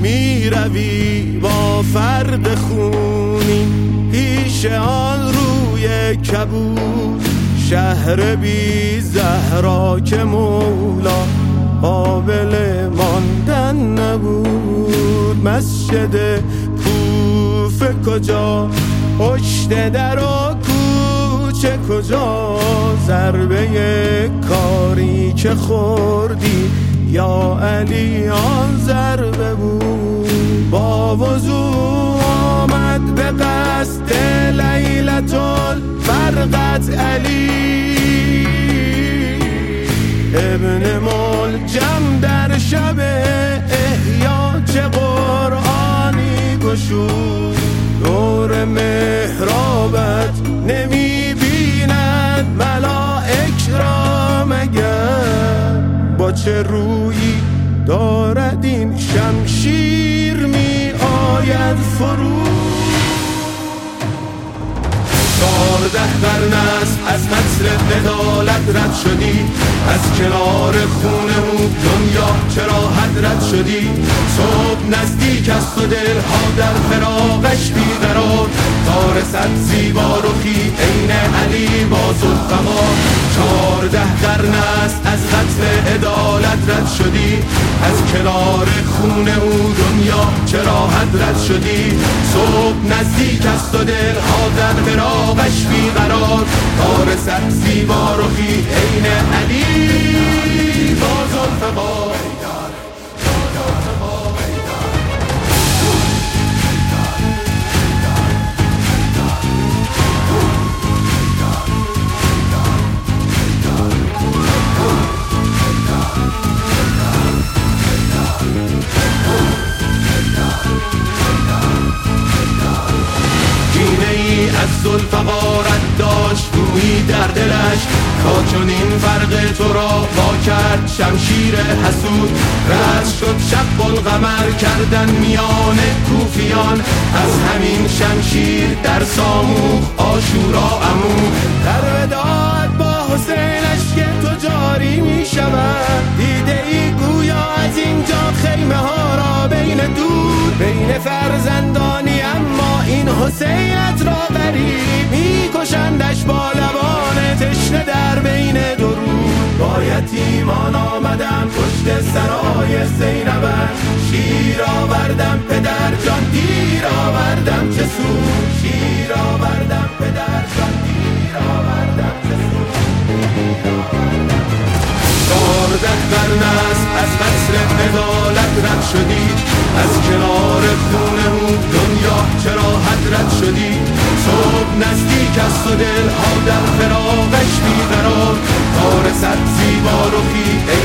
می روی با فرد خونی پیش آن روی کبود، شهر بی زهرا که مولا قابل ماندن نبود. مسجد کوفه کجا، پشت در و کوچه کجا، ضربه کاری که خوردی یا علی آن ضربه بود. با وضوع آمد به قصد لیلة البرقت علی، ابن ملجم در شب احیا چه قرآنی گشود. دور محرابت نمی بیند ملائک را مگر، با چه رویی دارد این شمشیر می آید فرو. 14 قرن است از قصر عدالت رد شدی، از کنار خون او دنیا چرا حضرت شدی. صبح نزدیک است و دلها در فراقش بیقرار، تا رسد زیبا رخی عین علی با ذوالفقار. 14 قرن است از قصر عدالت رد شدی، از کنار خون او دنیا چرا حضرت شدی. صبح نزدیک است و دلها در فراقش بیقرار، تا رسد زیبا رخی عین علی با ذوالفقار. از ذوالفقارت داشت گویی در دلش، تا چون این فرق تو را وا کرد شمشیر حسود. رد شد شق القمر کردن میان کوفیان، از همین شمشیر در ساموخ آشورا عمو. در وداعت با حسینش که تو جاری می شود، دیده ای گویا از اینجا خیمه ها را بین دور، بین فرزندانی اما این حسینت را غریب می کشندش با لبان تشنه در بین درود. با یتیمان آمدم پشت سرای زینبم، شیر آوردم پدر جان دیر آوردم چه سود. شیر آوردم پدر جان دیر آوردم چه سود. 14 قرن است از قصر عدالت رد شدی، از کنار خون او دنیا چرا حضرت شدی. صبح نزدیک است و دلها در فراقش بیقرار، تا رسد زیبا رخی